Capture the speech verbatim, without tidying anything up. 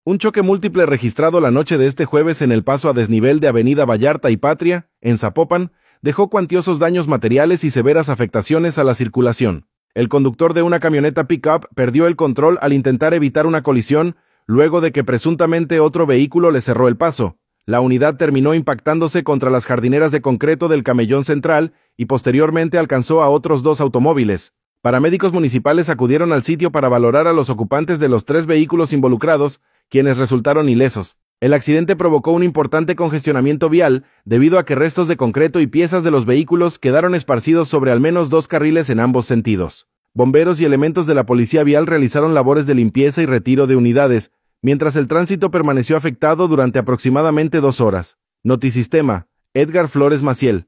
Un choque múltiple registrado la noche de este jueves en el paso a desnivel de Avenida Vallarta y Patria, en Zapopan, dejó cuantiosos daños materiales y severas afectaciones a la circulación. El conductor de una camioneta pick-up perdió el control al intentar evitar una colisión, luego de que presuntamente otro vehículo le cerró el paso. La unidad terminó impactándose contra las jardineras de concreto del camellón central y posteriormente alcanzó a otros dos automóviles. Paramédicos municipales acudieron al sitio para valorar a los ocupantes de los tres vehículos involucrados, quienes resultaron ilesos. El accidente provocó un importante congestionamiento vial debido a que restos de concreto y piezas de los vehículos quedaron esparcidos sobre al menos dos carriles en ambos sentidos. Bomberos y elementos de la policía vial realizaron labores de limpieza y retiro de unidades, mientras el tránsito permaneció afectado durante aproximadamente dos horas. Notisistema, Edgar Flores Maciel.